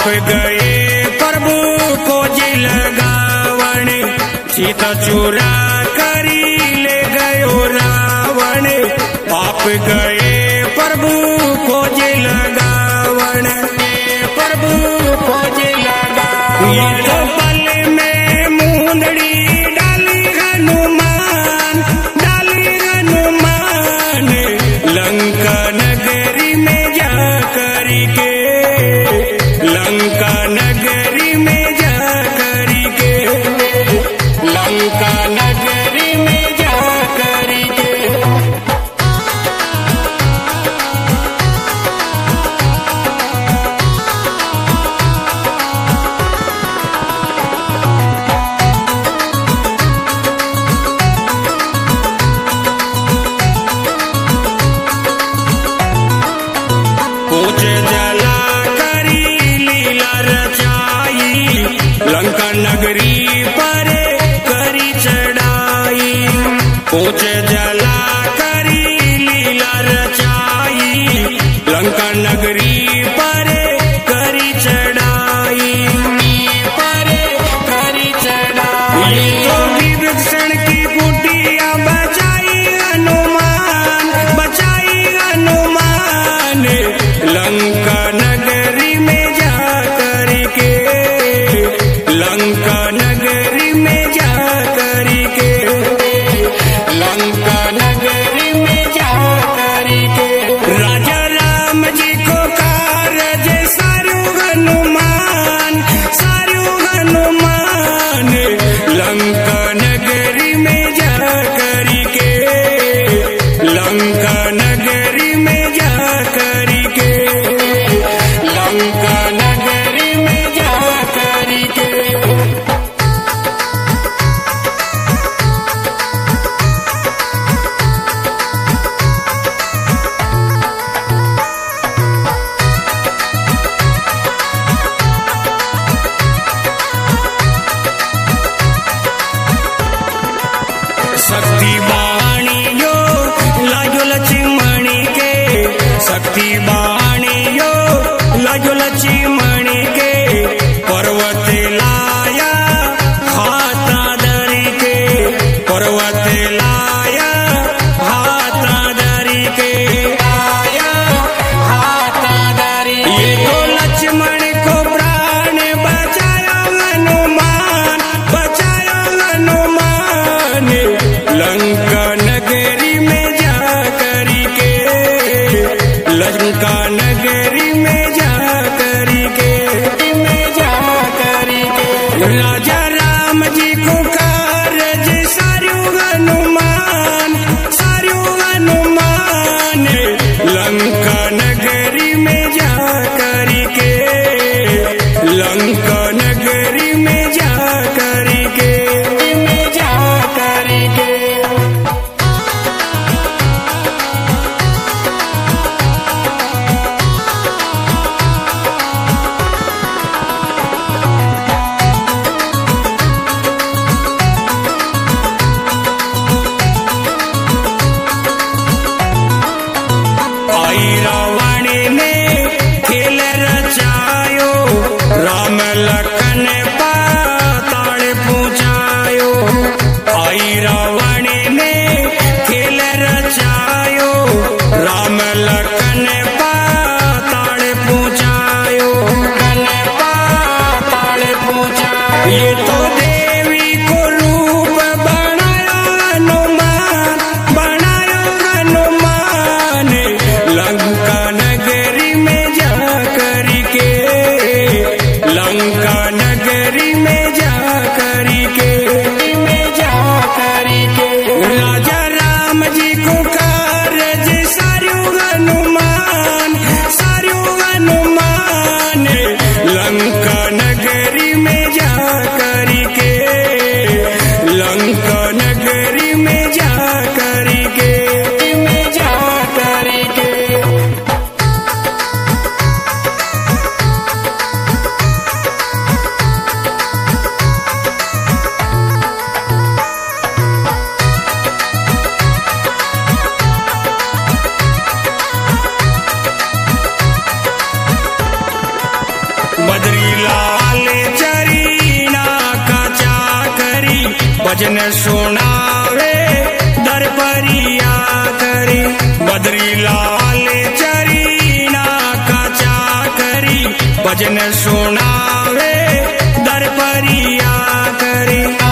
गए प्रभु को जी लगावण, सीता चुरा करी ले गयो रावण। पाप गए प्रभु को जी लगावण, प्रभु को जी लगावण। ये तो पल में मुंदड़ी डाली हनुमान, डाली हनुमान। लंका नगरी में जा करी के, लंका नगरी में जा करी के, लंका नगरी में जा करी के। पूछ जला करी लीला रचाई, लंका नगरी पर करी चढ़ाई। पूछ जला करी लीला रचाई, लंका नगरी पर करी चढ़ाई, पर करी चढ़ाई। ये तो विभीषण की कुटिया बचाई हनुमान, बचाई हनुमान। लंका नगरी में जा करी के, लंका नगरी में जा करी के, लंका नगरी में जा करी के। राजा राम जी को कारज सारू हनुमान, सारू हनुमान। लंका नगरी में जा करी के, लंका नगरी में जा करी के, लंका नगरी में जा करी के। शक्ति बाणियो लाजो लक्ष्मणी के, शक्ति बाणियो लाजो लक्ष्मणी के। पर्वत लाया हाथा धरी के, पर्वत लाया हाथा धरी के, लाया हाथा धरी। ये तो लक्ष्मण को प्राण बचाया हनुमान, बचाया हनुमान। लंका नगरी में जा करी के, लंका नगरी में जा करी के, में जा करी के। राजा राम जी को कारज सारू हनुमान, सारू हनुमान। लंका नगरी में जा करी के, लंका नगरी में जा करी के, में जा करी के। आई रावण ने खेल रचायो, राम लखन पाताल पहुँचायो। आई रावण ने खेल रचायो, राम लखन पाताल पहुँचायो, पाताल पहुँचायो। ये तो देवी को रूप बनाया हनुमान, बनाया हनुमान। लंका नगरी में जा करी के, लंका नगरी में जा करी के, में जा करी के। राजा राम जी को कारज सारू हनुमान, सारू हनुमान। लंका नगरी में जा करी के, लंका नगरी में जा करी के, में जा करी के। बदरी लाल चरीना कचा करी भजन सुनावे दर परिया करी बदरी लाल चरीना कचा करी भजन सुनावे दर परिया करी